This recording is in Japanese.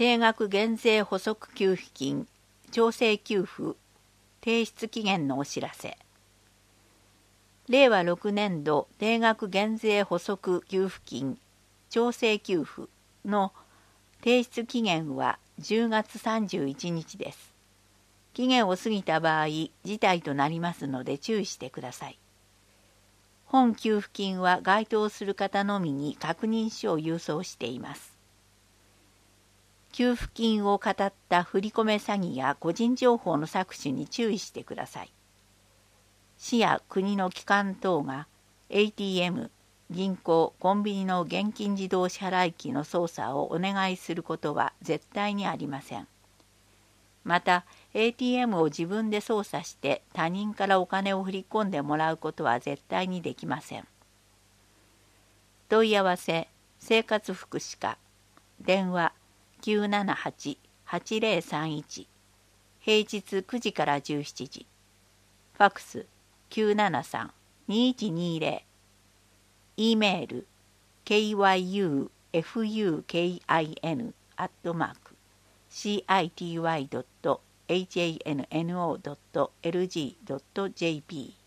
定額減税補足給付金調整給付提出期限のお知らせ。令和6年度定額減税補足給付金調整給付の提出期限は10月31日です。期限を過ぎた場合、辞退となりますので注意してください。本給付金は該当する方のみに確認書を郵送しています。給付金をかたった振り込め詐欺や個人情報の搾取に注意してください。市や国の機関等が ATM、銀行、コンビニの現金自動支払機の操作をお願いすることは絶対にありません。また、ATM を自分で操作して他人からお金を振り込んでもらうことは絶対にできません。問い合わせ、生活福祉課、電話978-8031、平日9時から17時、ファクス973-2120、E メール kyufukin@city.hanno.lg.jp